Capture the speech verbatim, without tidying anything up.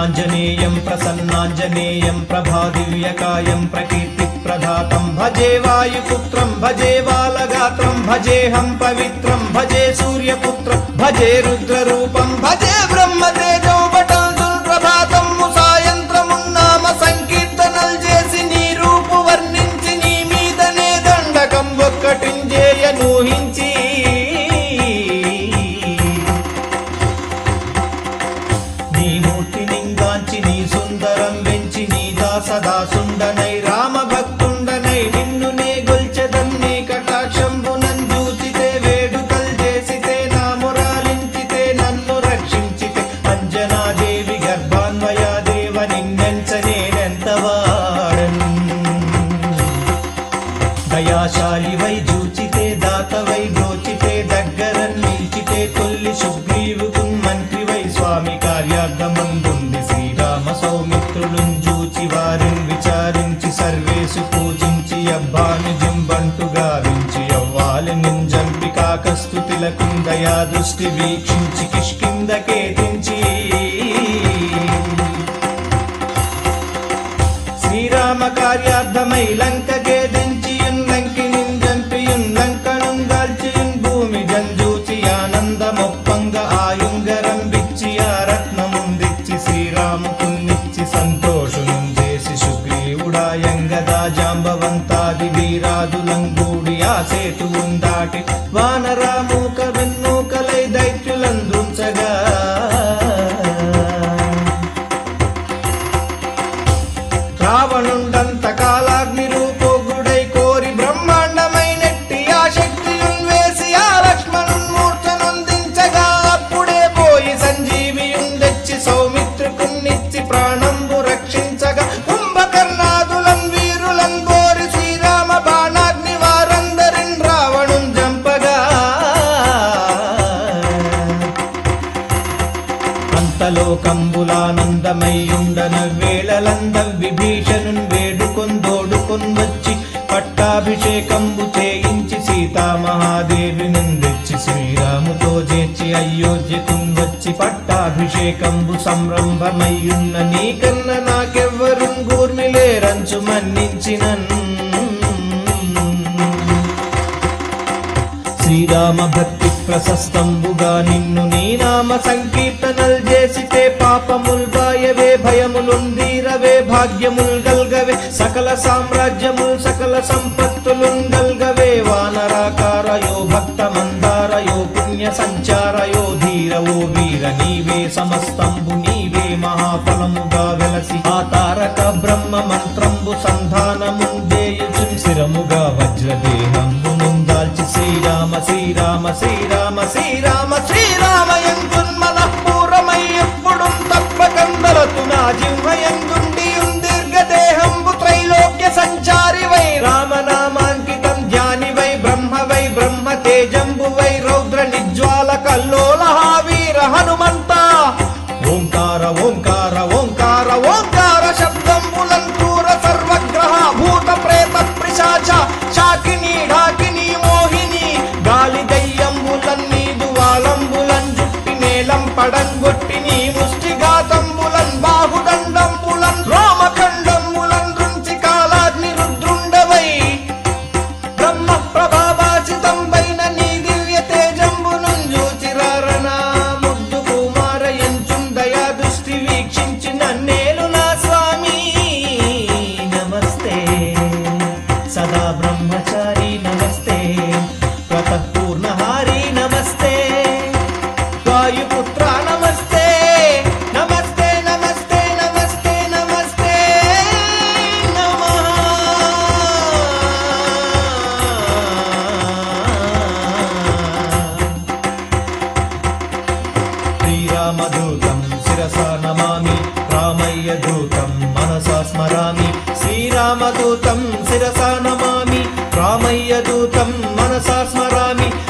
प्रसन्नाञ्जनेयं प्रसन्नाञ्जनेयं प्रभादिव्यकायं प्रकीर्तिप्रदातं भजे वायुपुत्रं भजे बालगात्रं भजेऽहं पवित्रं भजे सूर्यपुत्रं भजे रुद्ररूपं भजे ब्रह्मतेजो बटल्दुल ప్రభాతం సాయంత్రమున్నామ సంకీర్తనల్ చేసి నీ రూపు వర్ణించి నీ మీదనే దండకం ఒక్కటించేయనూహించి నీ మూర్తి నింగాంచి నీ సుందరం వెంచి నీ దాసదాసుండనై రామ భక్తుండనై నిన్ను నే గొల్చెదన్ని కటాక్షంబునంజూచితే వేడుకల్ చేసితే నా మురాలించితే నన్ను రక్షించితే అంజనాదేవి గర్భాన్వయాదేవ నిన్నెంచనేనెంతవాడన్ దయాశాలివై జూచితే దాతవై బ్రోచితే దగ్గరన్ నిల్చితే తొల్లి సుగ్రీవుకు మంత్రివై స్వామి కార్యార్థమందుంది శ్రీరామ సౌమిత్రులున్ జూచి వారిని విచారించి సర్వేసు పూజించి అబ్బాను జింబంటు గావించి అవ్వాలి నింజంపి కాకస్తుతిలకు దయా దృష్టి వీక్షించి కిష్కిందకేతించి శ్రీరామ కార్యార్థమై లంకకేదించియున్ లంకినిన్ జంపియున్ లంకనున్ దాల్చియున్ భూమి జంజూచి ఆనందమొప్పంగ ఆయుంగరం బిచ్చి ఆ రత్నముందిచ్చి శ్రీరాముకున్నిచ్చి సంతోషునం చేసి సుగ్రీవుడాయంగదా జాంబవంతాది వీరాదులంగూడి ఆ సేతువున్ దాటి వానరామూక వెన్నూకలై దైత్యులందుంచగా రావణుండంత కాలాగ్ని రూపోగుడై కోరి బ్రహ్మాండమై నెట్టి ఆ శక్తియున్ వేసి ఆ లక్ష్మణున్ మూర్ఛనొందించగా అప్పుడే పోయి సంజీవియున్ తెచ్చి సౌమిత్రుకున్నిచ్చి ప్రాణంబు రక్షించగా కుంభకర్ణాదులన్ వీరులన్ కోరి శ్రీరామ బాణాగ్ని వారందరిన్ రావణున్ జంపగా అంతలోకంబులానందమయ్యుండన వేళలంద విభీషణున్ వేడుకొందోడుకొన్ వచ్చి పట్టాభిషేకంబు చేయించి సీతామహాదేవిని తెచ్చి శ్రీరాముతో చేర్చి అయోధ్యకున్ వచ్చి పట్టాభిషేకంబు సంరంభమయ్యున్న నీకన్న నాకెవ్వరున్ గూర్మిలేరంచు మన్నించినన్ శ్రీరామ భక్తి ప్రశస్తంబుగా నిన్ను నీ నామ సంకీర్తనల్ చేసితే పాపముల్ బాయవే భయములుందీరవే భాగ్యముల్ గల్గవే సకల సామ్రాజ్యముల్ సకల సంపత్తులున్ గల్గవే వానరాకారయో భక్త మందారయో పుణ్య సంచారయో ధీరవో వీర నీవే సమస్తంబు నీవే మహాఫలముగా వెలసి ఆ తారక బ్రహ్మ మంత్రంబు సంధానముందేయుచున్ శిరముగా వజ్రదేహంబు ముందాల్చి శ్రీరామ శ్రీరామ శ్రీరామ శ్రీరామ శ్రీరామయందున్మనఃపూరమై ఎప్పుడు తప్పకందలతు నా జిహ్వయందుండియున్ దీర్ఘదేహంబు త్రైలోక్య సంచారివై రామనామాంకితం ధ్యానివై బ్రహ్మవై బ్రహ్మ తేజంబువై రౌద్ర నిజ్వాల కల్లోల వీర హనుమంత ఓంకార ఓంకార ఓంకార ఓంకార శబ్దంబులన్ క్రూర సర్వగ్రహ భూత ప్రేత పిశాచ శాకిని ఢాకిని మోహిని గాలి దయ్యంబులన్ నీదు వాలంబులన్ జుట్టి నేలం పడంగొట్టి నీ ముష్టిఘాతంబులన్ బాహుదండంబులన్ రోమఖండంబులన్ రుంచి కాలాగ్ని రుద్రుండవై బ్రహ్మ ప్రభావాసితంబైన నీ దివ్య తేజంబునున్ జూచిరారనా ముద్దు కుమారయంచున్ దయా దృష్టి వీక్షించి నన్నేలు నా స్వామి నమస్తే సదా బ్రహ్మచారి నమస్తే ప్రతఃపూర్ణహారి నమస్తే వాయుపుత్ర నమస్తే నమస్తే నమస్తే నమస్తే నమస్తే నమః శ్రీరామదూతం శిరసా నమామి రామయ్య దూతం మనసా స్మరామి శ్రీరామదూతం శిరసా నమామి రామయ్య దూతం మనసా స్మరామి